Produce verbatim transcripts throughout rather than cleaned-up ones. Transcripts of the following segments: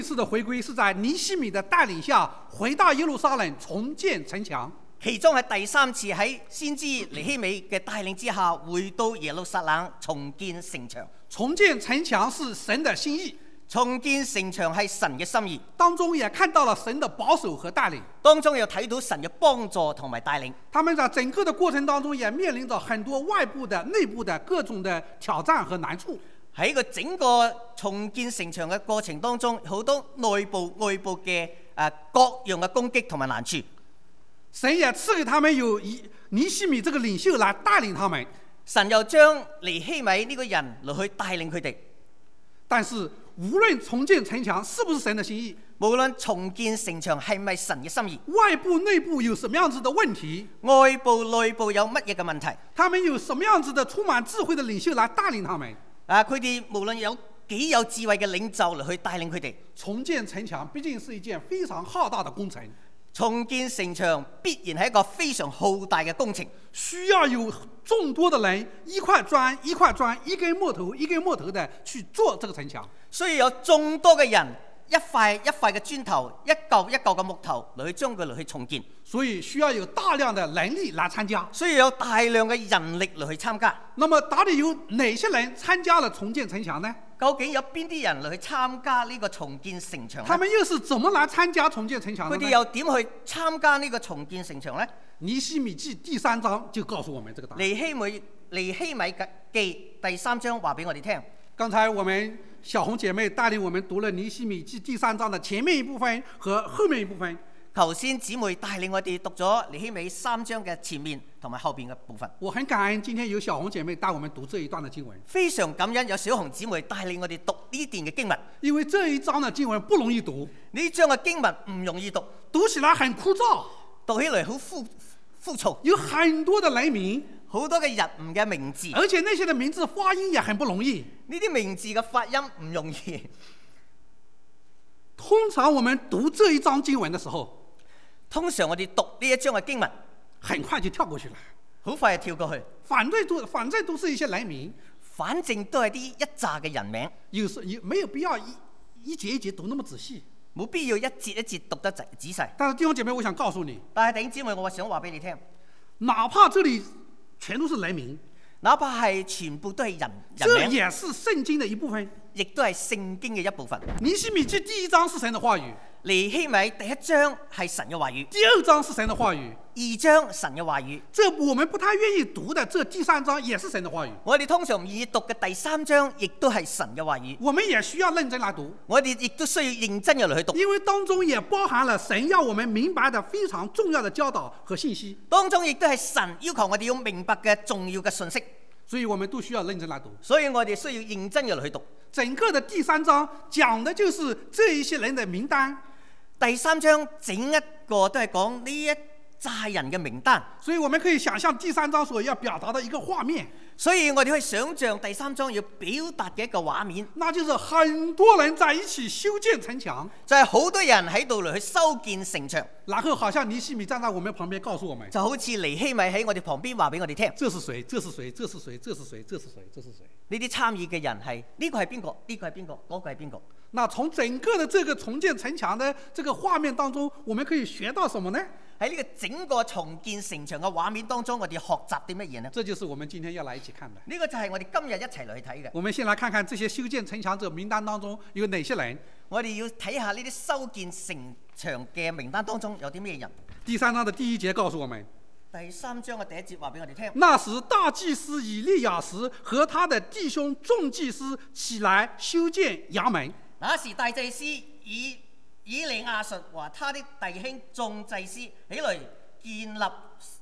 这次的回归是在尼希米的帶領下回到耶路撒冷重建城牆， 其中係第三次喺先知尼希米嘅帶領之下回到耶路撒冷重建城牆。 重建城牆是神的心意， 重建城牆係神嘅心意， 當中也看到了神的保守和帶領， 當中又睇到神嘅幫助同埋帶領。 他們在整個的過程當中也面臨着很多外部的內部的各種的挑戰和難處。 喺個整個重建城牆嘅過程當中，好多內部外部嘅誒、呃、各樣嘅攻擊同埋難處。 神也賜給他們有尼希米這個領袖來帶領他們， 神又將尼希米呢個人嚟去帶領佢哋。 但是無論重建城牆是不是神的心意， 無論重建城牆係咪神嘅心意， 外部內部有什麼樣子的問題， 外部內部有乜嘢嘅問題， 他們有什麼樣子的充滿智慧的領袖來帶領他們。 啊！佢哋無論有幾有智慧嘅領袖嚟去帶領佢哋。 重建城牆畢竟是一件非常浩大的工程， 重建城牆必然係一個非常浩大嘅工程， 需要有眾多的人一塊磚一塊磚一根木頭一根木頭的去做這個城牆， 需要有眾多嘅人一塊一塊嘅磚頭一嚿一嚿嘅木頭嚟去將佢嚟去重建， 所以需要有大量的人力來參加， 需要有大量嘅人力嚟去參加。 那麼到底有哪些人參加了重建城牆呢？ 究竟有邊啲人嚟去參加呢個重建城牆呢？ 他們又是怎麼來參加重建城牆的呢？ 佢哋又點去參加呢個重建城牆呢？ 尼希米記第三章就告訴我們這個答案。 尼希米尼希米記第三章話俾我哋聽。 剛才我們小紅姐妹帶領我們讀了尼希米記第三章的前面一部分和後面一部分。 頭先姊妹帶領我哋讀咗尼希米三章嘅前面同埋後邊嘅部分。 我很感恩今天有小紅姐妹帶我們讀這一段的經文， 非常感恩有小紅姊妹帶領我哋讀呢段嘅經文， 因為這一章的經文不容易讀， 呢章嘅經文唔容易讀， 讀起來很枯燥， 讀起來好枯枯燥， 有很多的人名， 好多嘅人物嘅名字， 而且那些的名字發音也很不容易。 呢啲名字嘅發音唔容易。 通常我們讀這一章經文的時候， 通常我哋讀呢一章嘅經文， 很快就跳過去了， 好快就跳過去。 反正都反正都是一些人名， 反正都係啲一紮嘅人名， 有時也沒有必要一一節一節讀那麼仔細， 冇必要一節一節讀得仔仔細。 但是弟兄姐妹，我想告訴你， 但係弟兄姊妹，我想話俾你聽， 哪怕這裡全都是人名， 哪怕係全部都係人人這名， 也是聖經的一部分， 亦都係聖經嘅一部分。 尼希米記第一章是神的話語， 尼希米第一章係神嘅話語， 第二章是神的話語， 二章神嘅話語， 這我們不太願意讀的這第三章也是神的話語， 我哋通常唔願意讀嘅第三章亦都係神嘅話語， 我們也需要認真來讀， 我哋亦都需要認真嘅嚟去讀， 因為當中也包含了神要我們明白的非常重要的教導和信息， 當中亦都係神要求我哋要明白嘅重要嘅信息， 所以我們都需要認真來讀， 所以我哋需要認真嘅嚟去讀。 整個的第三章講的就是這一些人的名單， 第三章整一個都係講呢一紮人嘅名單， 所以我們可以想象第三章所要表達的一個畫面， 所以我哋可以想象第三章要表達嘅一個畫面， 那就是很多人在一起修建城牆， 就係好多人喺度嚟去修建城牆， 然後好像尼希米站在我們旁邊告訴我們， 就好似尼希米喺我哋旁邊話俾我哋聽， 這是誰？這是誰？這是誰？這是誰？這是誰？這是誰？ 呢啲參與嘅人係呢個係邊個？呢個係邊個？嗰個係邊個？ 那從整個的這個重建城牆的這個畫面當中，我們可以學到什麼呢？ 喺呢個整個重建城牆嘅畫面當中，我哋學習啲乜嘢呢？ 這就是我們今天要來一起看的。 呢個就係我哋今日一齊嚟去睇嘅。 我們先來看看這些修建城牆者名單當中有哪些人。 我哋要睇下呢啲修建城牆嘅名單當中有啲咩人。 第三章的第一節告訴我們， 第三章嘅第一節話俾我哋聽。 那時大祭司以利亞實和他的弟兄眾祭司起來修建衙門。 那時大祭司以以利亞實和他的弟兄眾祭司起來建立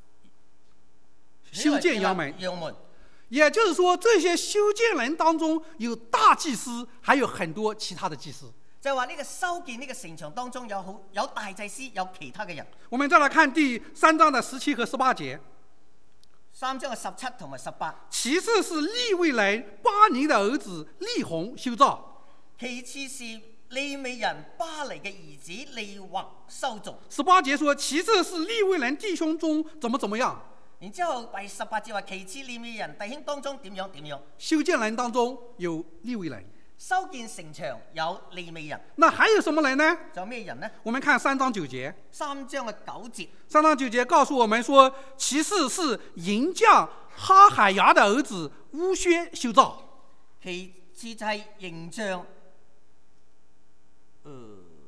修建衙門。 衙門， 也就是說，這些修建人當中有大祭司，還有很多其他的祭司。 就係話呢個修建呢個城牆當中有好有大祭司，有其他嘅人。 我們再來看第三章的十七和十八節。 三章嘅十七同埋十八。 其次是利未人巴尼的兒子利宏修造。 其次是利未人巴尼嘅兒子利宏修造。 十八節說，其次是利未人弟兄中怎麼怎麼樣。 然之後第十八節話，其次利未人弟兄當中點樣點樣。 修建人當中有利未人， 修建城牆有利未人， 那还有什么人呢？ 仲有咩人呢？ 我们看三章九节， 三章嘅九節， 三章九节告訴我們說，其次是銀匠哈海牙的兒子烏薛修造。 其次就係形象。呃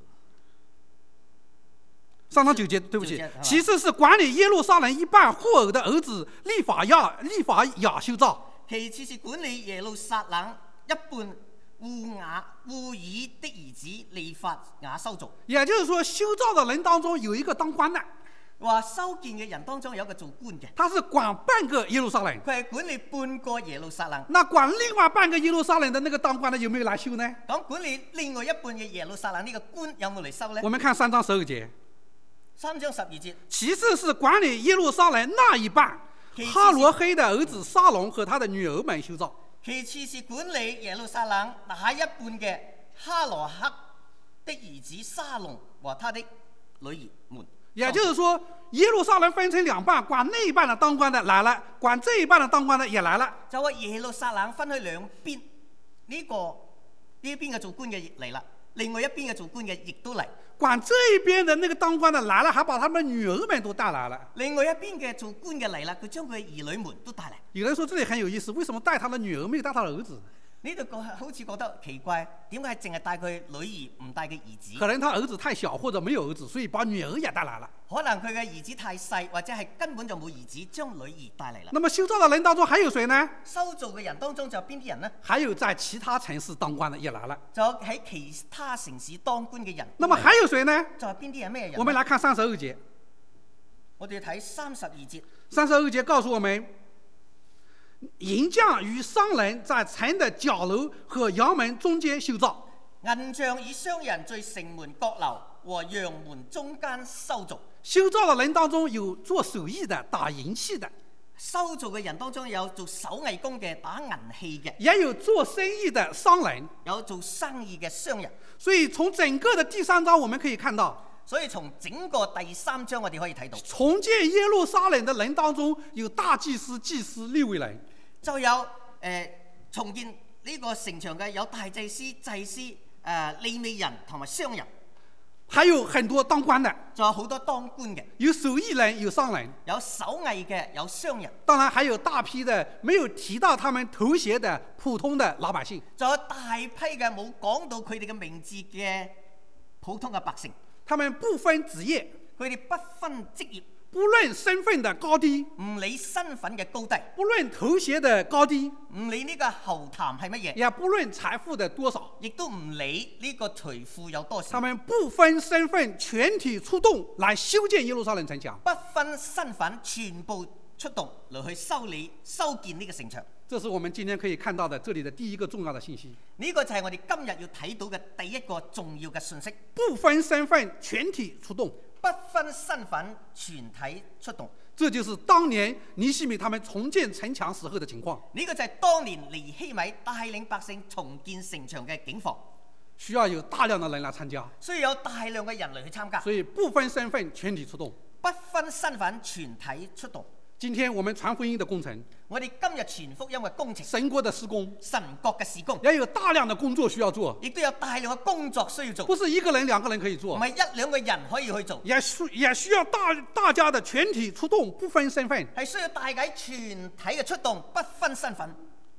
三章九节，对不起九節。 其次是管理耶路撒冷一半霍爾的兒子利法亞利法亞修造。 其次是管理耶路撒冷一半烏雅烏爾的兒子利法雅修造。 也就是說，修造的人當中有一個當官的， 話修建嘅人當中有一個做官嘅， 他是管半個耶路撒冷。 佢係管理半個耶路撒冷。 那管另外半個耶路撒冷的那個當官的有沒有來修呢？ 咁管理另外一半嘅耶路撒冷呢個官有冇嚟修呢？ 我們看三章十二節。 三章十二節。 其次是管理耶路撒冷那一半哈羅黑的兒子沙龍和他的女兒們修造。 其次是管理耶路撒冷那一半嘅哈羅克的兒子沙龍和他的女兒們。 也就是說，耶路撒冷分成兩半，管那一半的當官的來了，管這一半的當官的也來了。 就話耶路撒冷分開兩邊，呢、這個呢邊嘅做官嘅嚟啦，另外一邊嘅做官嘅亦都嚟。 管這一邊的那個當官的來了，還把他們女兒們都帶來了。 另外一邊嘅做官嘅嚟啦，佢將佢嘅兒女們都帶嚟。 有人說這裡很有意思，為什麼帶他的女兒沒有帶他的兒子？ 呢度個好似覺得奇怪，點解淨係帶佢女兒唔帶佢兒子？ 可能他兒子太小或者沒有兒子，所以把女兒也帶來了。 可能佢嘅兒子太細，或者係根本就冇兒子，將女兒帶嚟啦。 那麼修造的人當中還有誰呢？ 修造嘅人當中就有邊啲人呢？ 還有在其他城市當官的也來了。 就喺其他城市當官嘅人。 那麼還有誰呢？ 就係邊啲人咩人？ 我們來看三十二節。 我哋睇三十二節。 三十二節告訴我們，銀匠與商人在城的角樓和羊門中間修造。 銀匠與商人在城門角樓和羊門中間修造。 修造的人當中有做手藝的、打銀器的。 修造嘅人當中有做手藝工嘅、打銀器嘅， 也有做生意的商人， 有做生意嘅商人。 所以從整個的第三章我們可以看到， 所以從整個第三章我哋可以睇到， 重建耶路撒冷的人當中有大祭司、祭司、利未人， 就有誒、呃、重建呢個城牆嘅有大祭司、祭司、誒、呃、利未人同埋商人， 還有很多當官的， 仲有好多當官嘅， 有手藝人，有商人， 有手藝嘅，有商人， 當然還有大批的沒有提到他們頭銜的普通的老百姓， 仲有大批嘅冇講到佢哋嘅名字嘅普通嘅百姓， 他們不分職業， 佢哋不分職業， 不論身份的高低， 唔理身份嘅高低， 不論頭銜的高低， 唔理呢個後談係乜嘢， 也不論財富的多少， 亦都唔理呢個財富有多少。 他們不分身份，全體出動來修建耶路撒冷城牆。 不分身份，全部出動嚟去修理、修建呢個城牆。 這是我們今天可以看到的這裡的第一個重要的信息。 呢個就係我哋今日要睇到嘅第一個重要嘅信息。 不分身份，全體出動。 不分身份，全體出動。 這就是當年尼希米他們重建城牆時候的情況。 呢個就係當年尼希米帶領百姓重建城牆嘅境況。 需要有大量的人來參加， 需要有大量嘅人嚟去參加。 所以不分身份，全體出動。 不分身份，全體出動。 今天我們傳福音的工程， 我哋今日傳福音嘅工程， 神國的施工， 神國嘅事工， 也有大量的工作需要做， 亦都有大量嘅工作需要做。 不是一個人、兩個人可以做， 唔係一兩個人可以去做， 也需也需要大大家的全體出動，不分身份。 係需要大家全體嘅出動，不分身份。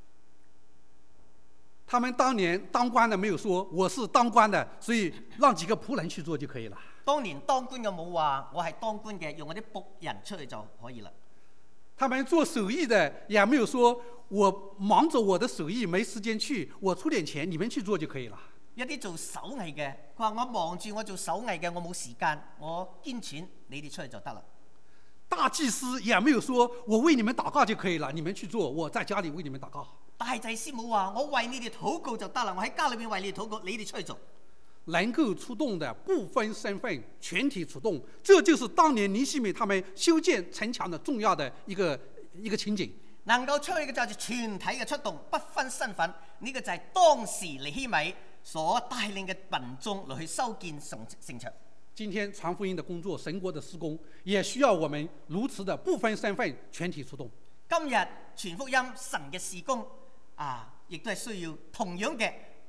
他們當年當官的沒有說我是當官的，所以讓幾個僕人去做就可以了。 當年當官嘅冇話我係當官嘅，用我啲僕人出去就可以啦。 他們做手藝的也沒有說我忙着我的手藝沒時間去，我出點錢你們去做就可以了。 一啲做手藝嘅，佢話我忙住我做手藝嘅，我冇時間，我捐錢，你哋出去就得啦。 大祭司也沒有說我為你們禱告就可以了，你們去做，我在家裏為你們禱告。 大祭司冇話我為你哋禱告就得啦，我喺家裏面為你哋禱告，你哋出去做。 能夠出動的不分身份，全體出動，這就是當年尼希米他們修建城牆的重要的一個一個情景。 能夠出去嘅就係全體嘅出動，不分身份，呢、這個就係當時尼希米所帶領嘅民眾嚟去修建城城牆。 今天傳福音的工作，神國的施工，也需要我們如此的不分身份，全體出動。 今日傳福音神嘅事工啊，亦都係需要同樣嘅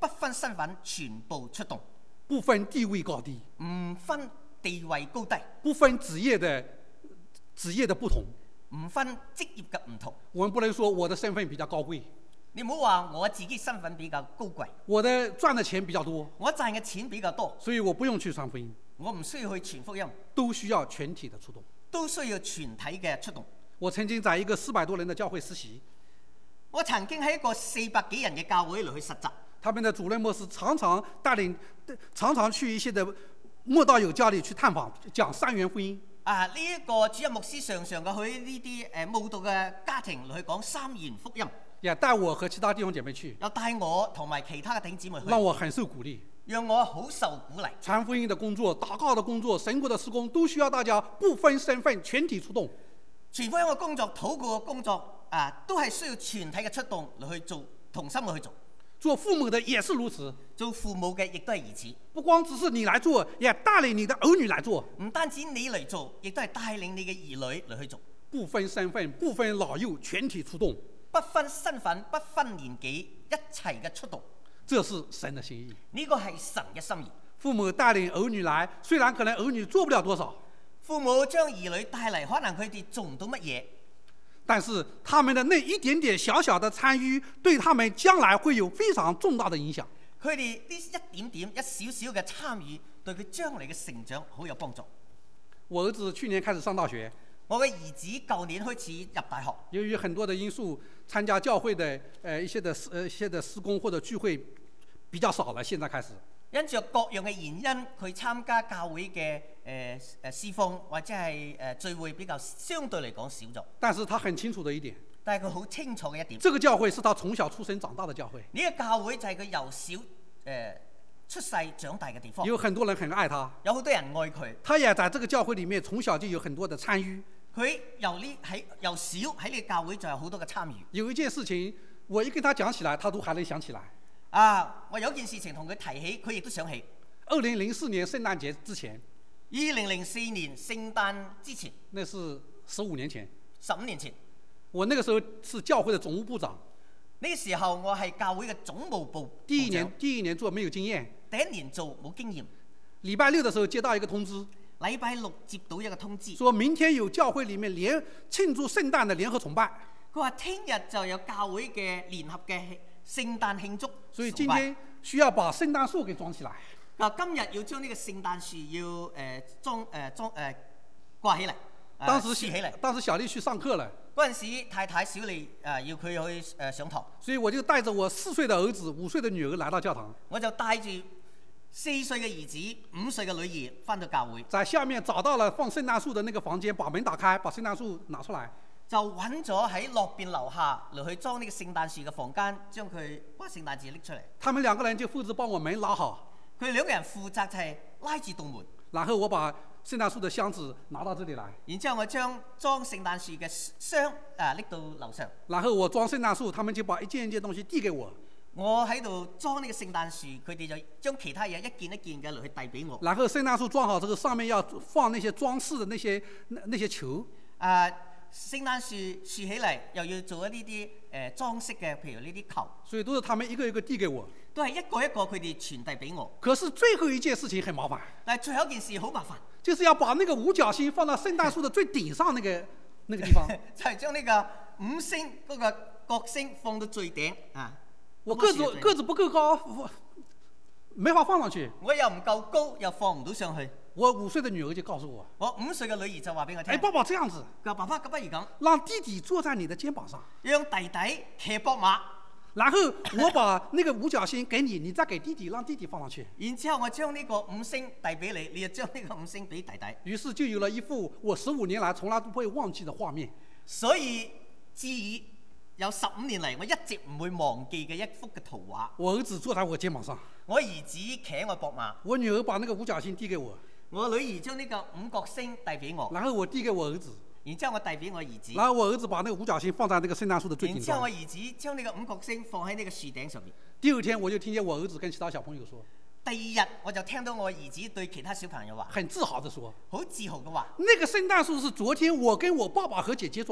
不分身份全部出動， 不分地位高低， 唔分地位高低， 不分職業的職業的不同。 唔分職業嘅唔同。 我們不能說我的身份比較高貴， 你唔好話我自己身份比較高貴， 我的賺的錢比較多， 我賺嘅錢比較多， 所以我不用去傳福音， 我唔需要去傳福音， 都需要全體的出動。 都需要全體嘅出動。 我曾經在一個四百多人的教會實習， 我曾經喺一個四百幾人嘅教會嚟去實習， 他們的主任牧師常常帶領，常常去一些的慕道友家裏去探訪，講三元福音。 啊！呢、這、一個主任牧師常常嘅去呢啲誒慕道嘅家庭嚟去講三元福音， 也帶我和其他弟兄姐妹去， 又帶我同埋其他嘅弟兄姊妹去， 讓我很受鼓勵。 讓我好受鼓勵。 傳福音的工作、禱告的工作、神國的事工，都需要大家不分身份，全體出動。 傳福音嘅工作、禱告嘅工作啊，都係需要全體嘅出動嚟去做，同心嘅去做。 做父母的也是如此， 做父母嘅亦都係如此。 不光只是你來做，也帶領你的兒女來做。 唔單止你嚟做，亦都係帶領你嘅兒女嚟去做。 不分身份，不分老幼，全體出動。 不分身份，不分年紀，一齊嘅出動。 這是神的心意。 呢個係神嘅心意。 父母帶領兒女來，雖然可能兒女做不了多少， 父母將兒女帶嚟，可能佢哋做唔到乜嘢。 但是他們的那一點點小小的參與，對他們將來會有非常重大的影響。 佢哋呢一點點、一少少嘅參與，對佢將來嘅成長好有幫助。 我兒子去年開始上大學， 我嘅兒子舊年開始入大學， 由於很多的因素，參加教會的呃一些的呃一些的事工或者聚會比較少了，現在開始。 因着各樣嘅原因，佢參加教會嘅誒誒侍奉或者係誒、呃、聚會比較相對嚟講少咗。 但是他很清楚的一點， 但係佢好清楚嘅一點， 這個教會是他從小出生長大的教會。 呢個教會就係佢由小誒、呃、出世長大嘅地方。 有很多人很愛他， 有好多人愛佢。 他也在這個教會裡面從小就有很多的參與。 佢由呢喺由小喺呢個教會就有好多嘅參與。 有一件事情，我一跟他講起來，他都還能想起來。 啊！我有件事情同佢提起，佢亦都想起。 二零零四年聖誕節之前， 二零零四年聖誕之前， 那是十五年前。 十五年前， 我那個時候是教會的總務部長。 呢個時候我係教會嘅總務部部長。 第一年第一年做沒有經驗， 第一年做冇經驗。 禮拜六的時候接到一個通知， 禮拜六接到一個通知， 說明天有教會裡面聯慶祝聖誕的聯合崇拜。 佢話聽日就有教會嘅聯合嘅聖誕慶祝， 所以今天需要把聖誕樹給裝起來。 啊，今日要將呢個聖誕樹要誒裝誒裝誒掛起嚟。 當時起嚟。 當時小麗去上課了。 嗰陣時太太小麗誒要佢去誒上堂。 所以我就帶着我四歲的兒子、五歲的女兒來到教堂。 我就帶住四歲嘅兒子、五歲嘅女兒返到教會。 在下面找到了放聖誕樹的那個房間，把門打開，把聖誕樹拿出來。 就揾咗喺落邊樓下嚟去裝呢個聖誕樹嘅房間，將佢把聖誕樹拎出嚟。 他們兩個人就負責幫我門拉好。 佢兩個人負責就係拉住棟門。 然後我把聖誕樹的箱子拿到這裡來。 然之後我將裝聖誕樹嘅箱啊拎到樓上。 然後我裝聖誕樹，他們就把一件一件東西遞給我。 我喺度裝呢個聖誕樹，佢哋就將其他嘢一件一件嘅嚟去遞俾我。 然後聖誕樹裝好之後，上面要放那些裝飾的那些那那些球。 啊！聖誕樹豎起嚟，又要做一啲啲誒裝飾嘅，譬如呢啲球。 所以都是他們一個一個遞給我。 都係一個一個佢哋傳遞俾我。 可是最後一件事情很麻煩。 但係最後一件事好麻煩， 就是要把那個五角星放到聖誕樹的最頂上那個那個地方。 就係將呢個五星嗰個角星放到最頂啊！ 我個子個子不夠高，我沒法放上去。 我又唔夠高，又放唔到上去。 我五歲的女兒就告訴我， 我五歲嘅女兒就話俾我聽， 哎，爸爸這樣子， 佢話爸爸咁不如咁， 讓弟弟坐在你的肩膀上， 讓弟弟騎膊馬， 然後我把那個五角星給你，你再給弟弟，讓弟弟放上去。 然之後我將呢個五星遞俾你，你就將呢個五星俾弟弟。 於是就有了一幅我十五年來從來都不會忘記的畫面。 所以至於有十五年嚟，我一直唔會忘記嘅一幅嘅圖畫。 我兒子坐在我肩膀上， 我兒子騎喺我膊馬， 我女兒把那個五角星遞給我。 我女兒將呢個五角星遞俾我， 然後我遞給我兒子， 然之後我遞俾我兒子， 然後我兒子把那個五角星放在那個聖誕樹的最頂上。 然之後我兒子將呢個五角星放喺呢個樹頂上面。 第二天我就聽見我兒子跟其他小朋友說， 第二日我就聽到我兒子對其他小朋友話， 很自豪地說， 好自豪嘅話， 那個聖誕樹是昨天我跟我爸爸和姐姐裝的。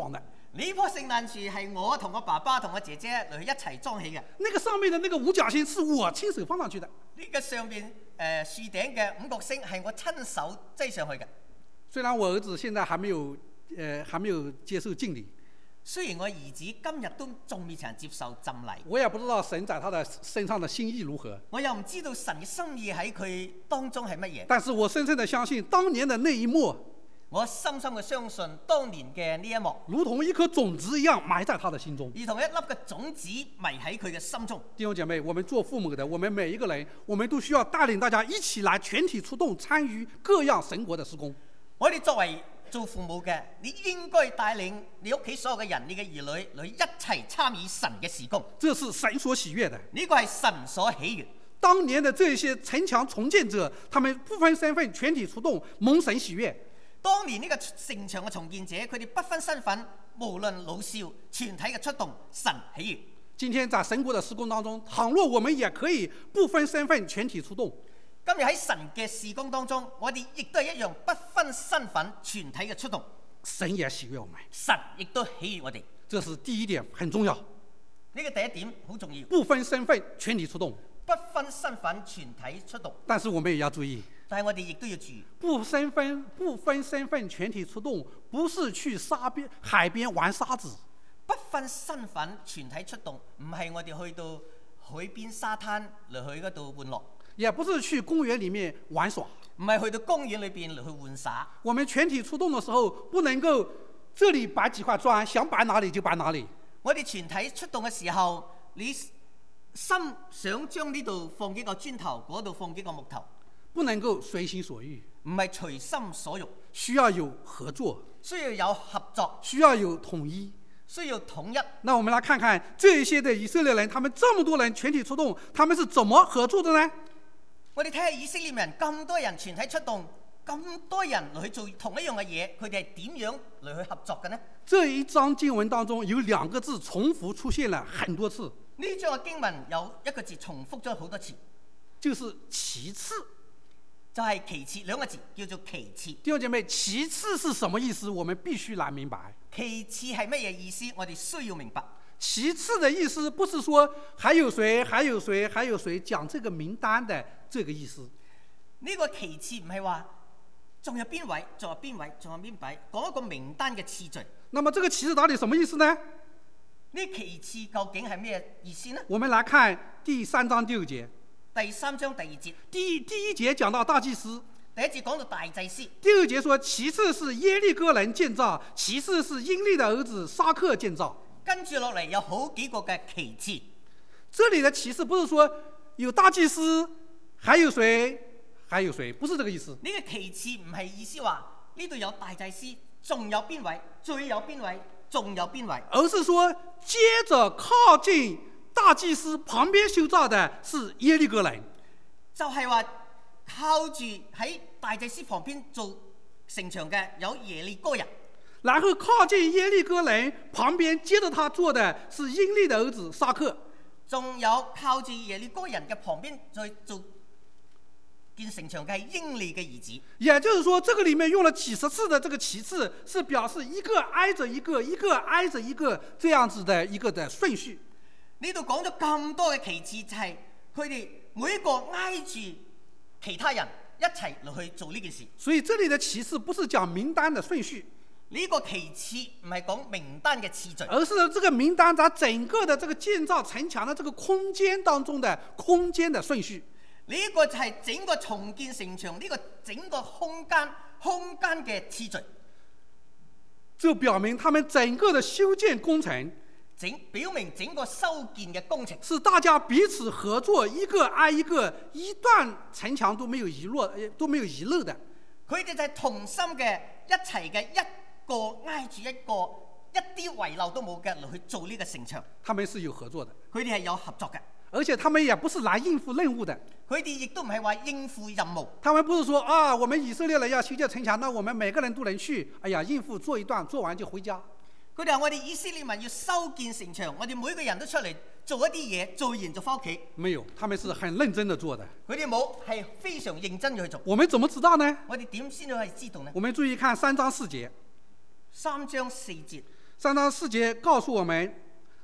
呢棵聖誕樹係我同我爸爸同我姐姐嚟去一齊裝起嘅。 那個上面的那個五角星是我親手放上去的。 呢個上邊誒樹頂嘅五角星係我親手擠上去嘅。 雖然我兒子現在還沒有，呃，還沒有接受敬禮。 雖然我兒子今日都仲未曾接受浸禮， 我也不知道神在他的身上的心意如何。 我又唔知道神嘅心意喺佢當中係乜嘢。 但是我深深的相信，當年的那一幕， 我深深嘅相信當年嘅呢一幕， 如同一顆種子一樣埋在他的心中， 如同一粒嘅種子埋喺佢嘅心中。 弟兄姐妹，我們做父母的，我們每一個人，我們都需要帶領大家一起來全體出動，參與各樣神國的事工。 我哋作為做父母嘅，你應該帶領你屋企所有嘅人，你嘅兒女嚟一齊參與神嘅事工。 這是神所喜悅的。 呢個係神所喜悅。 當年的這些城牆重建者，他們不分身份，全體出動，蒙神喜悅。 當年呢個城牆嘅重建者，佢哋不分身份，無論老少，全體嘅出動，神喜悅。 今天在神國的事工當中，倘若我們也可以不分身份，全體出動。 今日喺神嘅事工當中，我哋亦都係一樣不分身份，全體嘅出動。 神也喜悅我們， 神亦都喜悅我哋。 這是第一點，很重要。 呢個第一點好重要。 不分身份，全體出動。 不分身份，全體出動。 但是我們也要注意， 但係我哋亦都要注意， 不身份不分身份，全體出動，不是去沙邊海邊玩沙子。 不分身份，全體出動，唔係我哋去到海邊沙灘嚟去嗰度玩樂， 也不是去公園裡面玩耍， 唔係去到公園裏邊嚟去玩耍。我們全體出動的時候，不能夠這裡擺幾塊磚，想擺哪裡就擺哪裡。 我哋全體出動嘅時候，你心想將呢度放幾個磚頭，嗰度放幾個木頭， 不能夠隨心所欲， 唔係隨心所欲， 需要有合作， 需要有合作， 需要有統一， 需要統一。 那我們來看看這一些的以色列人，他們這麼多人全體出動，他們是怎麼合作的呢？ 我哋睇下以色列人咁多人全體出動，咁多人嚟去做同一樣嘅嘢，佢哋係點樣嚟去合作嘅呢？ 這一章經文當中有兩個字重複出現了很多次。 呢章嘅經文有一個字重複咗好多次， 就是其次， 就係其次兩個字叫做其次。 弟兄姐妹，其次是什麼意思？我們必須來明白。 其次係乜嘢意思？我哋需要明白。 其次的意思不是說還有誰，還有誰，還有誰，講這個名單的這個意思。 呢個其次唔係話仲有邊位，仲有邊位，仲有邊位，講一個名單嘅次序。 那麼這個其次到底什麼意思呢？ 呢其次究竟係咩意思呢？ 我們來看第三章第二節。 第三章第二節。 第第一節講到大祭司。 第一節講到大祭司。 第二節說其次是耶利哥人建造，其次是英利的兒子撒克建造。 跟住落嚟有好幾個嘅其次。 這裡的其次不是說有大祭司，還有誰，還有誰，不是這個意思。 呢個其次唔係意思話呢度有大祭司，仲有邊位，最有邊位，仲有邊位， 而是說接着靠近大祭司旁邊修造的是耶利哥人， 就係話靠住喺大祭司旁邊做城牆嘅有耶利哥人， 然後靠近耶利哥人旁邊接着他做的是英利的兒子撒克， 仲有靠住耶利哥人嘅旁邊再做建城牆嘅係英利嘅兒子。 也就是說，這個裡面用了幾十次的這個其次，是表示一個挨着一個，一個挨着一個這樣子的一個的順序。 呢度講咗咁多嘅其次，就係佢哋每一個挨住其他人一齊落去做呢件事。 所以這裡的其次不是講名單的順序， 呢個其次唔係講名單嘅次序， 而是這個名單在整個的這個建造城牆的這個空間當中的空間的順序。 呢個就係整個重建城牆呢個整個空間空間嘅次序。 就表明他們整個的修建工程， 整表明整個修建嘅工程是大家彼此合作，一個挨一個，一段城牆都沒有遺落，都沒有遺漏的。 佢哋就係同心嘅一齊嘅一個挨住一個，一啲遺漏都冇嘅嚟去做呢個城牆。 他們是有合作的， 佢哋係有合作嘅， 而且他們也不是來應付任務的。 佢哋亦都唔係話應付任務。 他們不是說啊，我們以色列人要修建城牆，那我們每個人都能去，哎呀，應付做一段，做完就回家。 佢哋話我哋以色列民要修建城牆，我哋每個人都出嚟做一啲嘢，做完就翻屋企。 沒有，他們是很認真的做的。 佢哋冇，係非常認真去做。 我們怎麼知道呢？ 我哋點先至可以知道呢？ 我們注意看三章四節。 三章四節。 三章四节告诉我们，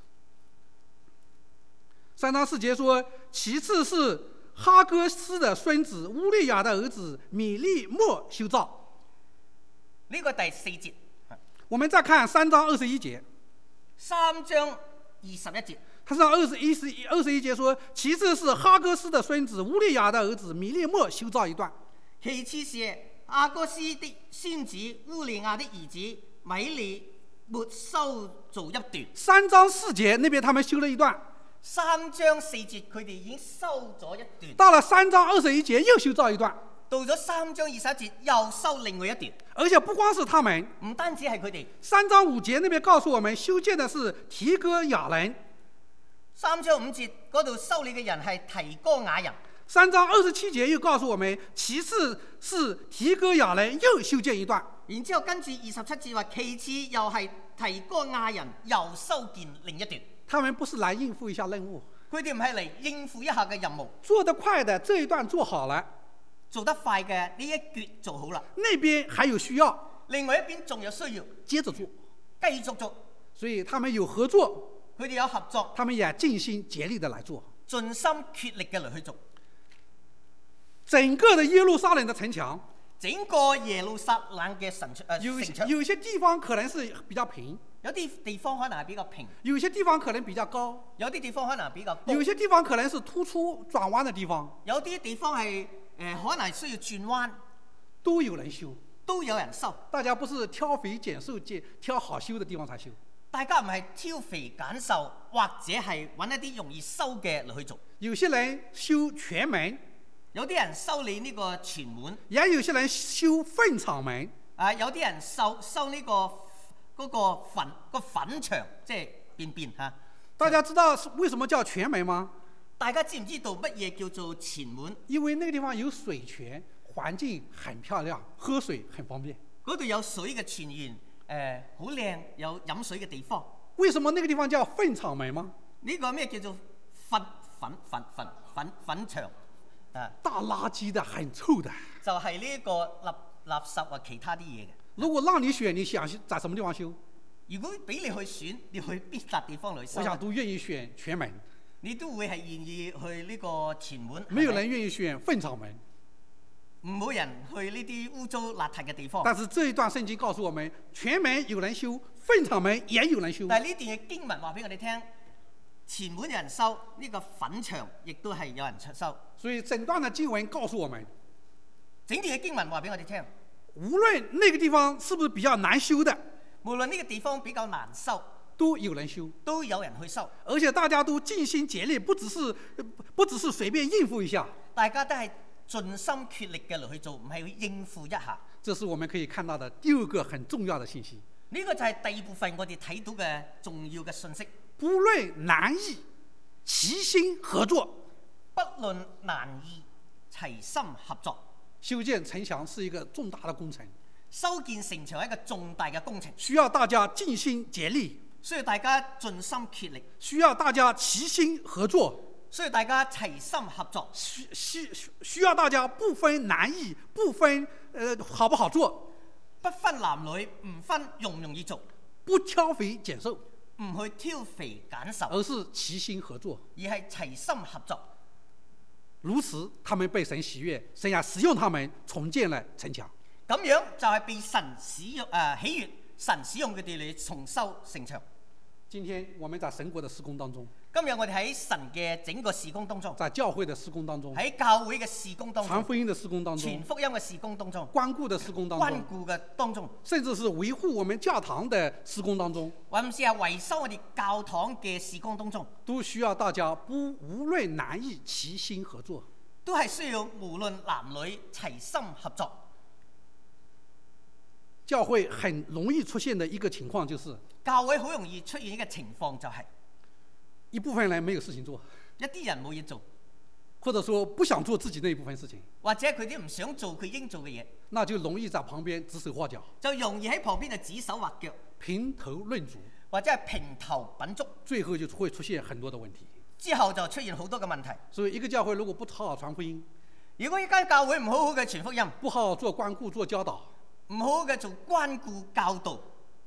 三章四节说，其次是哈哥斯的孙子乌利亚的儿子米利莫修造。 呢個第四節。 我們再看三章二十一節。 三章二十一節。 他上二十一十二十一節說，其次是哈哥斯的孫子烏利亞的兒子米利莫修造一段。 其次是阿哥斯的孫子烏利亞的兒子米利莫修造一段。 三章四節那邊他們修了一段。 三章四節佢哋已經修咗一段。 到了三章二十一節又修造一段。 到咗三章二十一節又修另外一段。 而且不光是他們， 唔單止係佢哋。 三章五節那邊告訴我們，修建的是提哥亞人。 三章五節嗰度修理嘅人係提哥亞人。 三章二十七節又告訴我們，其次是提哥亞人又修建一段。 然之後跟住二十七節話，其次又係提哥亞人又修建另一段。 他們不是來應付一下任務， 佢哋唔係嚟應付一下嘅任務。 做得快的這一段做好了， 做得快嘅呢一橛做好啦。 那邊還有需要， 另外一邊仲有需要， 接着做， 繼續做。 所以他們有合作。 佢哋有合作， 他們也盡心竭力的來做， 盡心竭力嘅嚟去做。 整個的耶路撒冷的城牆， 整個耶路撒冷嘅城誒有城牆， 有些地方可能是比較平， 有啲地方可能係比較平， 有些地方可能比較高， 有啲地方可能比較高， 有些地方可能是突出轉彎的地方， 有啲地方係誒、呃、可能需要轉彎， 都有人修， 都有人修。 大家不是挑肥揀瘦，揀挑好修的地方才修。 大家唔係挑肥揀瘦，或者係揾一啲容易修嘅嚟去做。 有些人修全門， 有啲人修理呢個全門， 也有些人修糞場門。 啊，有啲人修修呢、這個嗰、那個墳個墳場，即係便便嚇。 大家知道為什麼叫全門嗎？ 大家知唔知道乜嘢叫做前門？ 因為那個地方有水泉，環境很漂亮，喝水很方便。 嗰度有水嘅泉源。誒好靚，有飲水嘅地方。 為什麼那個地方叫糞場門嗎？ 呢個咩叫做糞糞糞糞糞糞場？啊， 大垃圾的，很臭的。 就係呢一個垃垃圾或其他啲嘢嘅。 如果讓你選，你想在什麼地方修？ 如果俾你去選，你去邊笪地方嚟修？ 我想都願意選全門。 你都會係願意去呢個前門。 沒有人願意選糞場門。 唔冇人去呢啲污糟邋遢嘅地方。 但是這一段聖經告訴我們，全門有人修，糞場門也有人修。 但係呢段嘅經文話俾我哋聽，前門有人修，呢、這個墳場亦都係有人修。 所以整段嘅經文告訴我們， 整段嘅經文話俾我哋聽， 無論那個地方是不是比較難修的， 無論呢個地方比較難修， 都有人修， 都有人去修， 而且大家都盡心竭力，不只是不只是隨便應付一下， 大家都係盡心竭力嘅嚟去做，唔係去應付一下。 這是我們可以看到的第二個很重要的信息。 呢、這個就係第二部分我哋睇到嘅重要嘅信息。 不論難易，齊心合作。 不論難易，齊心合作。 修建城牆是一個重大的工程， 修建城牆係一個重大嘅工程， 需要大家盡心竭力， 需要大家盡心竭力， 需要大家齊心合作。 需要大家齊心合作， 需需需要大家不分難易，不分呃好不好做， 不分男女，唔分容唔容易做， 不挑肥揀瘦， 唔去挑肥揀瘦， 而是齊心合作， 而係齊心合作。 如此，他們被神喜悅，神也使用他們重建了城牆。 咁樣就係被神使用誒、呃、喜悅，神使用佢哋嚟重修城牆。 今天我們在神國的事工當中， 今日我哋喺神嘅整個事工當中， 在教會的事工當中， 喺教會嘅事工當中， 傳福音的事工當中， 傳福音嘅事工當中， 關顧的事工當中， 關顧嘅當中， 甚至是維護我們教堂的事工當中， 或者係維修我哋教堂嘅事工當中， 都需要大家不無論難易，齊心合作。 都係需要無論男女齊心合作。 教會很容易出現的一個情況就是， 教會好容易出現一個情況就係、是、 一部分人沒有事情做， 一啲人冇嘢做， 或者說不想做自己那一部分事情， 或者佢哋唔想做佢應做嘅嘢， 那就容易在旁邊指手畫腳， 就容易喺旁邊就指手畫腳， 評頭論足， 或者係評頭品足， 最後就會出現很多的問題。 之後就出現好多嘅問題。 所以一個教會如果不好好傳福音， 如果一間教會唔好好嘅傳福音， 不好好做關顧做教導， 唔好好嘅做關顧教導，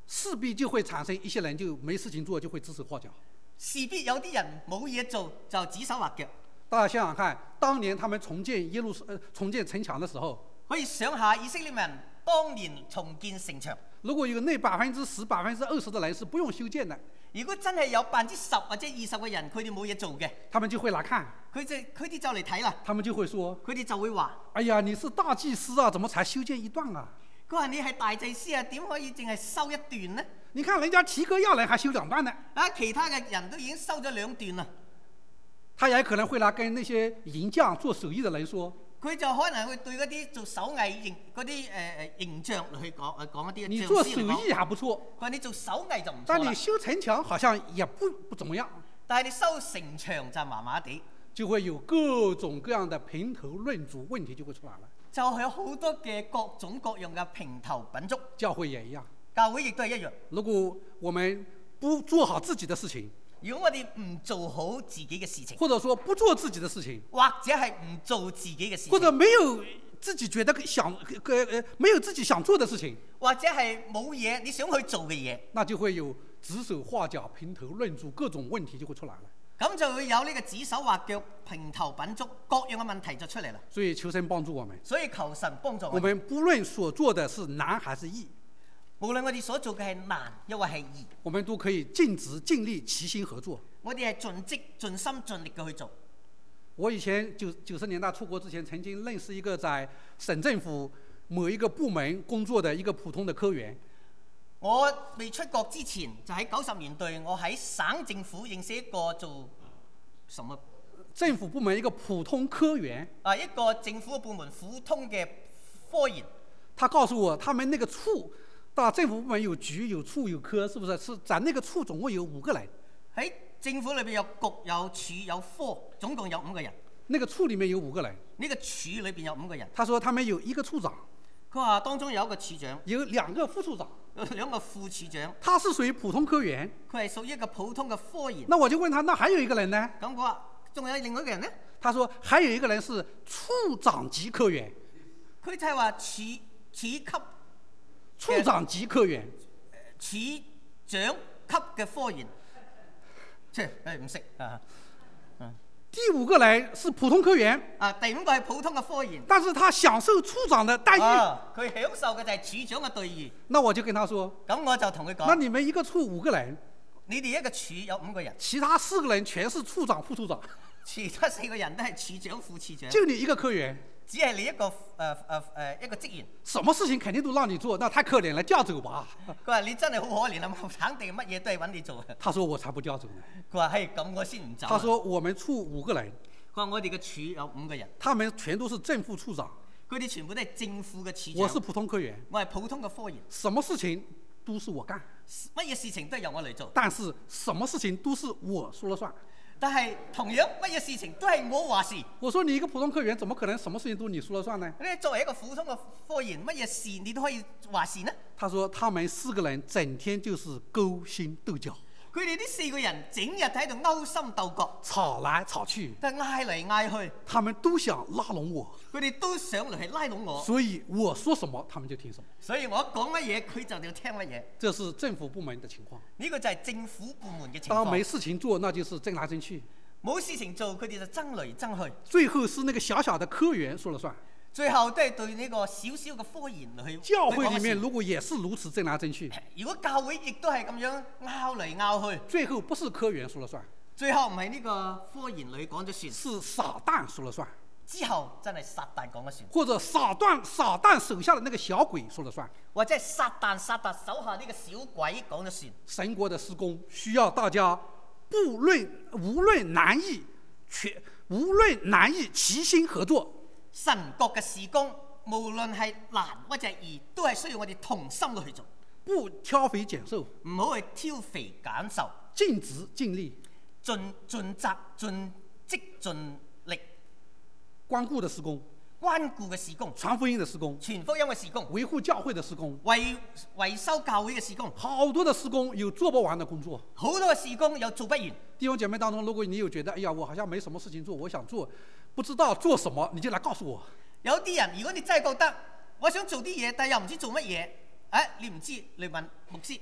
勢必就會產生一些人就沒事情做，就會指手畫腳。 勢必有啲人冇嘢做就指手畫腳。 大家想想看，當年他們重建耶路呃重建城牆的時候， 可以想下以色列人當年重建城牆， 如果有那百分之十、百分之二十的人是不用修建的， 如果真係有百分之十或者二十嘅人佢哋冇嘢做嘅， 他們就會來看， 佢就佢哋就嚟睇啦， 他們就會說： 佢哋就會話： 哎呀，你是大祭司啊，怎麼才修建一段啊？ 佢話你係大祭司啊，點可以淨係收一段呢？ 你看人家提哥亞人還修兩段呢。 啊，其他嘅人都已經收咗兩段啦。 他也可能會來跟那些銀匠做手藝的人說： 佢就可能會對嗰啲做手藝形嗰啲誒誒形象去講誒講一啲。 你做手藝還不錯， 佢話你做手藝就唔錯啦。 但你修城牆好像也不不怎麼樣。 但係你修城牆就麻麻地， 就會有各種各樣的評頭論足問題就會出來了。 就係有好多嘅各種各樣嘅評頭品足。 教會也一樣， 教會亦都係一樣。 如果我們不做好自己的事情， 如果我哋唔做好自己嘅事情， 或者說不做自己的事情， 或者係唔做自己嘅事情， 或者沒有自己覺得想呃呃沒有自己想做的事情， 或者係冇嘢你想去做嘅嘢， 那就會有指手畫腳、評頭論足，各種問題就會出來了。 咁就會有呢個指手畫腳、評頭品足各樣嘅問題就出嚟啦。 所以求神幫助我們， 所以求神幫助我們。 我們不論所做的是難還是易， 無論我哋所做嘅係難又或係易， 我們都可以盡職盡力齊心合作。 我哋係盡職盡心盡力嘅去做。 我以前九九十年代出國之前，曾經認識一個在省政府某一個部門工作的一個普通的科員。 我未出國之前，就喺九十年代，我喺省政府認識一個做什麼政府部門一個普通科員啊，一個政府嘅部門普通嘅科員。 他告訴我，他們那個處，到政府部門有局、有處、有科，是不是？是在那個處總共有五個人。 喺政府裏邊有局、有處、有科，總共有五個人。 那個處裡面有五個人。 呢個處裏邊有五個人。 他說他們有一個處長。 佢話當中有一個處長， 有兩個副處長， 兩個副處長。 他是屬於普通科員。 佢係屬於一個普通嘅科員。 那我就問他，那還有一個人呢？ 咁我話仲有另外一個人呢？ 他說還有一個人是處長級科員。 佢就係話處處級。 處長級科員。 處長級嘅科員。切，誒唔識啊！ 第五個人是普通科員， 啊，第五個係普通嘅科員， 但是他享受處長的待遇， 佢、啊、享受嘅就係處長嘅待遇。 那我就跟他說， 咁我就同佢講， 那你們一個處五個人， 你哋一個處有五個人， 其他四個人全是處長、副處長， 其他四個人都係處長、副處長， 就你一個科員， 只係你一個誒誒誒一個職員， 什麼事情肯定都讓你做，那太可憐了，調走吧。 佢話你真係好可憐啊，肯定乜嘢都係揾你做。 他說我才不調走呢。 佢話係咁，我先唔走。 他說我們處五個人。 佢話我哋嘅處有五個人， 他們全都是正副處長， 佢哋全部都係正副嘅處長。 我是普通科員， 我係普通嘅科員， 什麼事情都是我幹， 乜嘢事情都係由我嚟做， 但是什麼事情都是我說了算。 但係同樣乜嘢事情都係我話事。 我說你一個普通科員，怎麼可能什麼事情都你說了算呢？ 你作為一個普通嘅科員，乜嘢事你都可以話事呢？ 他說他們四個人整天就是勾心鬥角。 佢哋呢四個人整日喺度勾心鬥角， 吵來吵去， 都嗌嚟嗌去， 他們都想拉攏我， 佢哋都想嚟係拉攏我， 所以我說什麼他們就聽什麼， 所以我講乜嘢佢就要聽乜嘢。 這是政府部門的情況。 呢個就係政府部門嘅情況。 當沒事情做，那就是爭來爭去， 冇事情做，佢哋就爭嚟爭去， 最後是那個小小的科員說了算。 最後都係對呢個小小嘅科研去。 教會裡面如果也是如此爭來爭去， 如果教會亦都係咁樣拗嚟拗去， 最後不是科員說了算， 最後唔係呢個科研裏講咗算， 是撒旦說了算。 之後真係撒旦講咗算， 或者撒旦撒旦手下的那個小鬼說了算， 或者係撒旦撒旦手下呢個小鬼講咗算。 神國的事工需要大家不論無論難易，全無論難易齊心合作。 神國嘅事工，無論係難或者易，都係需要我哋同心去做， 不挑肥揀瘦， 唔好去挑肥揀瘦， 盡職盡力， 盡盡責盡職盡力， 關顧的事工， 關顧嘅事工， 傳福音的事工， 傳福音嘅事工， 維護教會的事工， 維維修教會嘅事工， 好多的事工有做不完的工作， 好多嘅事工有做不完。 弟兄姐妹當中，如果你有覺得，哎呀，我好像沒什麼事情做，我想做，不知道做什麼，你就來告訴我。 有啲人，如果你真係覺得我想做啲嘢，但係又唔知做乜嘢，誒、哎，你唔知，你問牧師。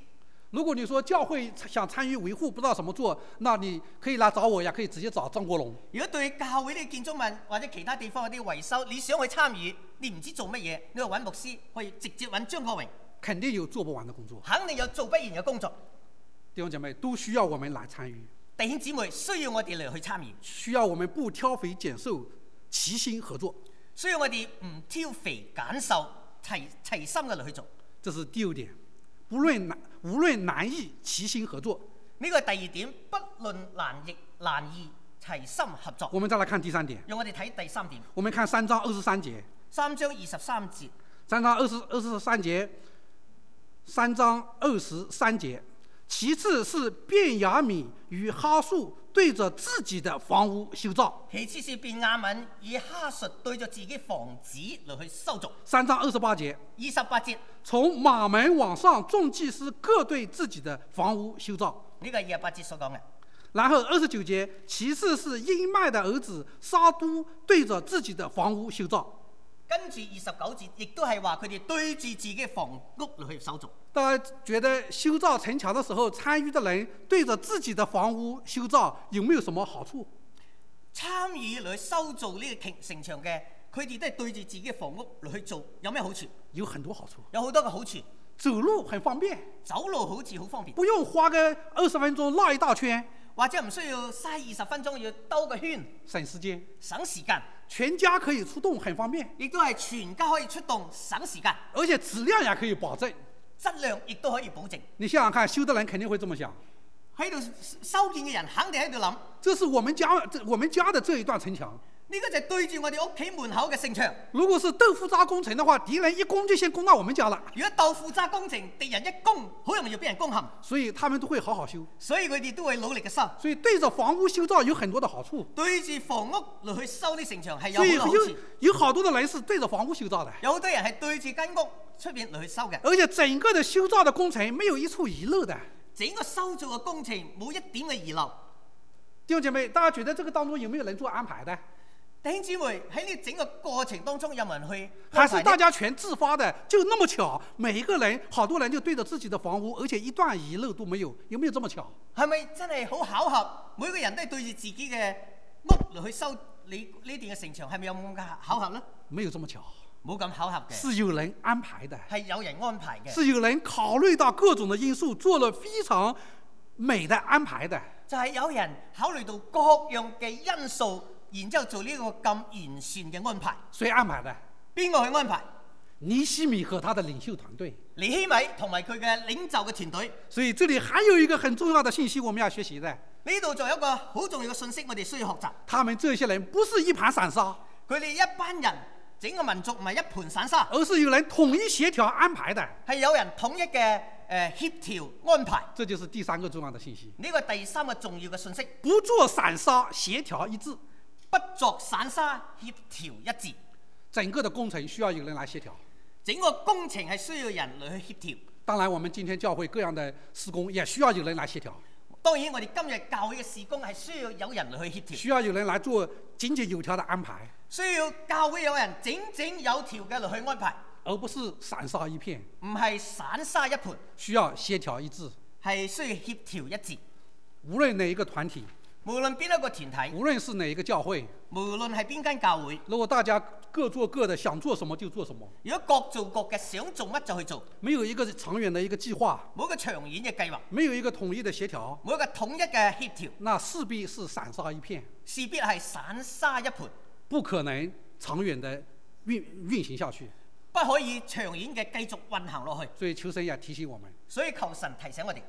如果你說教會想參與維護，不知道怎麼做，那你可以來找我，也可以直接找張國龍。 如果對教會啲建築物或者其他地方嗰啲維修，你想去參與，你唔知做乜嘢，你去揾牧師，可以直接揾張國榮。 肯定有做不完的工作， 肯定有做不完嘅工作。 弟兄姐妹都需要我們來參與， 弟兄姊妹需要我哋嚟去參與， 需要我們不挑肥揀瘦，齊心合作。 需要我哋唔挑肥揀瘦，齊齊心嘅嚟去做。 這是第二點，無論難無論難易，齊心合作。 呢個第二點，不論難易難易，齊心合作。 我們再來看第三點， 讓我哋睇第三點。 我們看三章二十三節。 三章二十三節。 三章二十二十三節。三章二十三節，其次是便雅憫與哈述對着自己的房屋修造。 其次是便雅憫與哈述對着自己房子嚟去修造。 三章二十八節。 二十八節， 從馬門往上，眾祭司各對自己的房屋修造。 呢個係二十八節所講嘅。 然後二十九節，其次是英麥的兒子沙都對着自己的房屋修造。 跟住二十九節，亦都係話佢哋對住自己房屋嚟去修造。 大家覺得修造城牆的時候，參與的人對着自己的房屋修造，有沒有什麼好處？ 參與嚟修造呢個城牆嘅，佢哋都係對住自己嘅房屋嚟去做，有咩好處？ 有很多好處， 有好多嘅好處。 走路很方便， 走路好似好方便， 不用花個二十分鐘繞一大圈， 或者唔需要嘥二十分鐘要兜個圈， 省時間， 省時間。 全家可以出動，很方便， 亦都係全家可以出動，省時間， 而且質量也可以保證， 質量亦都可以保證。 你想想看，修的人肯定會這麼想， 喺度修建嘅人肯定喺度諗， 這是我們家，這我們家的這一段城牆。 呢個就係對住我哋屋企門口嘅城牆。 如果是豆腐渣工程的話，敵人一攻就先攻到我們家了。 如果豆腐渣工程，敵人一攻，好容易就俾人攻陷。 所以他們都會好好修。 所以佢哋都會努力嘅修。 所以對着房屋修造有很多的好處。 對住房屋嚟去修啲城牆係有好多好處。 所以有有好多的人是對着房屋修造的。 有好多人係對住間屋出邊嚟去修嘅。 而且整個的修造的工程沒有一處遺漏的。 整個修造嘅工程冇一點嘅遺漏。 弟兄姐妹，大家覺得這個當中有沒有人做安排的？ 弟兄姊妹，喺呢整個過程當中有冇人去？ 還是大家全自發的？就那麼巧，每一個人，好多人就對着自己的房屋，而且一段遺漏都沒有，有沒有這麼巧？ 係咪真係好巧合？每個人都係對住自己嘅屋嚟去修你呢段嘅城牆，係咪有咁嘅巧合呢？ 沒有這麼巧， 冇咁巧合嘅， 是有人安排的， 係有人安排嘅， 是有人考慮到各種的因素，做了非常美的安排的。 就係有人考慮到各樣嘅因素。然之後做呢個咁完善嘅安排， 誰安排的？ 邊個去安排？ 尼希米和他的領袖團隊。 尼希米同埋佢嘅領袖嘅團隊。 所以這裡還有一個很重要的信息，我們要學習的。 呢度仲有一個好重要嘅信息，我哋需要學習。 他們這些人不是一盤散沙， 佢哋一班人整個民族唔係一盤散沙， 而是有人統一協調安排的。 係有人統一嘅誒協調安排。 這就是第三個重要的信息。 呢個第三個重要嘅信息， 不做散沙，協調一致。 不作散沙，協調一致。 整個的工程需要有人來協調。 整個工程係需要人嚟去協調。 當然，我們今天教會各樣的事工也需要有人來協調。 當然，我哋今日教會嘅事工係需要有人嚟去協調。 需要有人來做井井有條的安排。 需要教會有人整整有條嘅嚟去安排， 而不是散沙一片。 唔係散沙一盤。 需要協調一致。 係需要協調一致。 無論哪一個團體。 無論邊一個團體， 無論是哪一個教會， 無論係邊間教會， 如果大家各做各的，想做什麼就做什麼， 如果各做各嘅，想做乜就去做， 沒有一個長遠的一個計劃， 冇一個長遠嘅計劃， 沒有一個統一的協調， 冇一個統一嘅協調， 那勢必是散沙一片， 勢必係散沙一盤， 不可能長遠的運運行下去， 不可以長遠嘅繼續運行落去。 所以求神也提醒我們， 所以求神提醒我哋。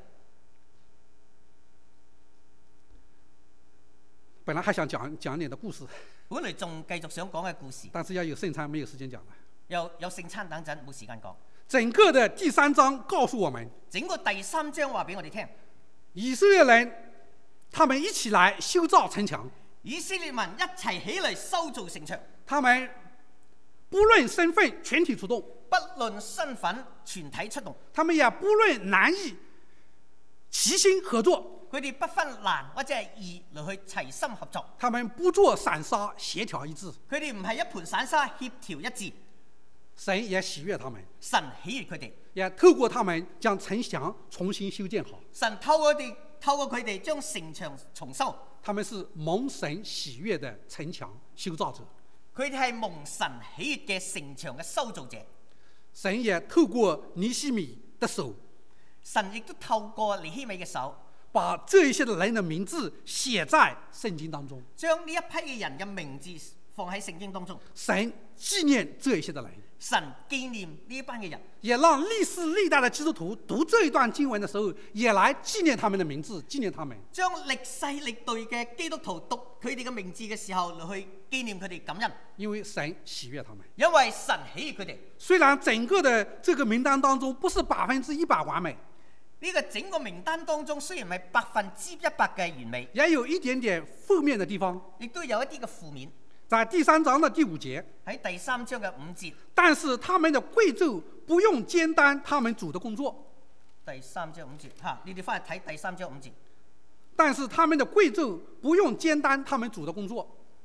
本來還想講講點的故事， 本來仲繼續想講嘅故事， 但是要有聖餐，沒有時間講了。 有有聖餐等陣冇時間講。 整個的第三章告訴我們， 整個第三章話俾我哋聽， 以色列人他們一起來修造城牆， 以色列民一齊起嚟修造城牆， 他們不論身份全體出動， 不論身份全體出動， 他們也不論難易齊心合作。 佢哋不分難或者係易嚟去齊心合作。 他們不做散沙，協調一致。 佢哋唔係一盤散沙，協調一致。 神也喜悦他們， 神喜悅佢哋， 也透過他們將城牆重新修建好。 神透過佢哋，透過佢哋將城牆重修。 他們是蒙神喜悦的城牆修造者， 佢哋係蒙神喜悅嘅城牆嘅修造者。 神也透過尼希米的手， 神亦都透過尼希米嘅手， 把這一些的人的名字寫在聖經當中， 將呢一批嘅人嘅名字放喺聖經當中。 神紀念這一些的人， 神紀念呢一班嘅人， 也讓歷世歷代的基督徒讀這一段經文的時候，也來紀念他們的名字，紀念他們。 將歷世歷代嘅基督徒讀佢哋嘅名字嘅時候，嚟去紀念佢哋，感恩， 因為神喜悅他們。 因為神喜悅佢哋。 雖然整個的這個名單當中不是百分之一百完美， 呢個整個名單當中雖然唔係百分之一百嘅完美， 也有一點點負面的地方。 亦都有一啲嘅負面。 在第三章的第五節， 喺第三章嘅五節， 但是他們的貴胄不用肩擔他們主的工作。 第三章五節嚇，你哋翻去睇第三章五節。 但是他們的貴胄不用肩擔他們主的工作。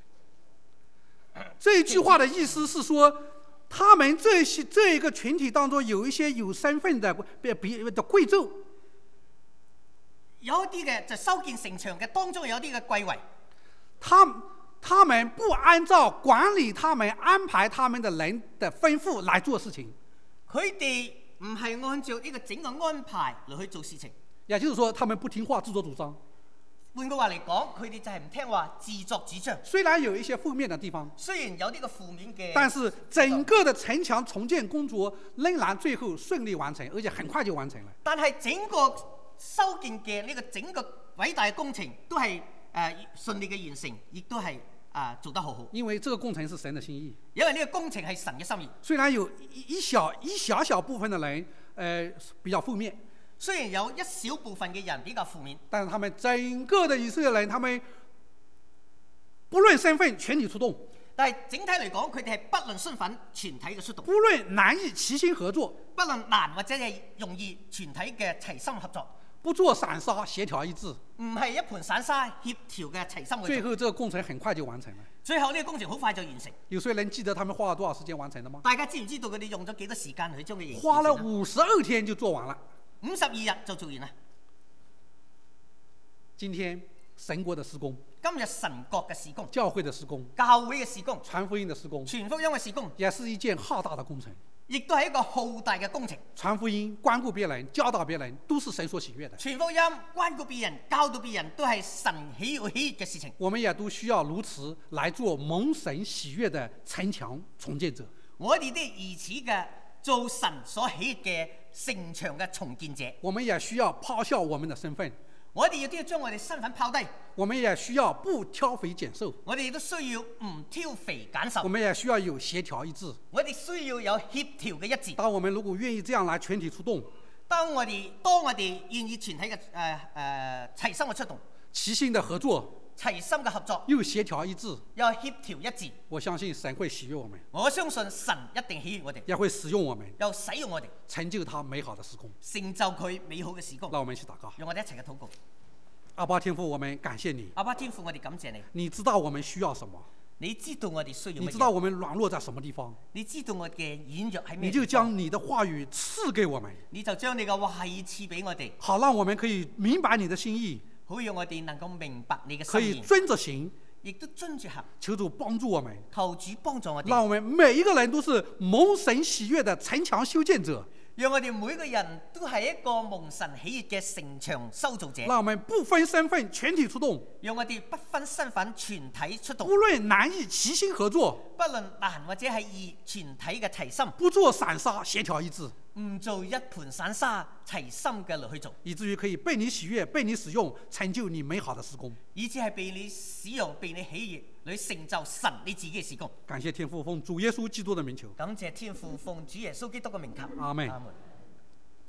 這一句話的意思是說，他們這些這一個群體當中有一些有身份的比比的貴胄， 有一啲嘅就修建城牆嘅當中有啲嘅貴位， 他他們不按照管理他們安排他們的人的吩咐來做事情。 佢哋唔係按照呢個整個安排嚟去做事情， 也就是說，他們不聽話，自作主張。 換句話嚟講，佢哋就係唔聽話，自作主張。 雖然有一些負面的地方， 雖然有呢個負面嘅， 但是整個的城牆重建工作仍然最後順利完成，而且很快就完成了。 但係整個修建嘅呢個整個偉大嘅工程都係誒、呃、順利嘅完成，亦都係啊、呃、做得好好。 因為這個工程是神的心意。 因為呢個工程係神嘅心意。 雖然有一小一小小部分的人，呃，比較負面。 雖然有一小部分嘅人比較負面， 但是他們整個的以色列人，他們不論身份，全體出動。 但係整體嚟講，佢哋係不論身份，全體嘅出動。 不論難易，齊心合作。 不論難或者係容易，全體嘅齊心合作。 不做散沙，協調一致。 唔係一盤散沙，協調嘅齊心。 最後，這個工程很快就完成了。 最後呢個工程好快就完成。 有誰能記得他們花了多少時間完成的嗎？ 大家知唔知道佢哋用咗幾多時間去將佢完成？ 花了五十二天就做完了。 五十二日就做完啦。 今天神國的事工， 今日神國嘅事工， 教會的事工， 教會嘅事工， 傳福音的事工， 傳福音嘅事工， 也是一件浩大的工程， 亦都係一個浩大嘅工程。 傳福音、關顧別人、教導別人，都是神所喜悅的。 傳福音、關顧別人、教導別人，都係神喜悅喜悅嘅事情。 我們也都需要如此來做蒙神喜悅的城牆重建者。 我哋都如此嘅做神所喜悅嘅城牆嘅重建者。 我們也需要拋下我們的身份， 我哋亦都要將我哋身份拋低。 我們也需要不挑肥揀瘦， 我哋亦都需要唔挑肥揀瘦。 我們也需要有協調一致。 我哋需要有協調嘅一致。 當我們如果願意這樣來全體出動， 當我哋當我哋願意全體嘅誒誒齊心嘅出動， 齊心的合作， 齊心嘅合作， 又協調一致， 又協調一致。 我相信神會喜悅我們， 我相信神一定喜悅我哋， 也會使用我們， 又使用我哋， 成就他美好的事工， 成就佢美好嘅事工。 讓我們一起禱告。 讓我哋一齊嘅禱告。 阿爸天父，我們感謝你。 阿爸天父，我哋感謝你。 你知道我們需要什麼， 你知道我哋需要乜嘢， 你知道我們軟弱在什麼地方， 你知道我嘅軟弱喺咩地方， 你就將你的話語賜給我們， 你就將你嘅話語賜俾我哋， 好讓我們可以明白你的心意， 好讓我哋能夠明白你嘅可以心意， 遵着行， 亦都遵住行。 求主幫助我們， 求主幫助我哋， 讓我們每一個人都是蒙神喜悅的城牆修建者， 讓我哋每個人都係一個蒙神喜悅嘅城牆修造者。 讓我們不分身份，全體出動， 讓我哋不分身份，全體出動， 不論難易，齊心合作， 不論難或者係易，全體嘅齊心， 不做散沙，協調一致， 唔做一盤散沙，齊心嘅嚟去做， 以至於可以被你喜悅，被你使用，成就你美好的事工。 以致係被你使用，被你喜悅，嚟成就神你自己嘅事工。 感謝天父，奉主耶穌基督的名求。 感謝天父，奉主耶穌基督嘅名求。 阿門。 阿門。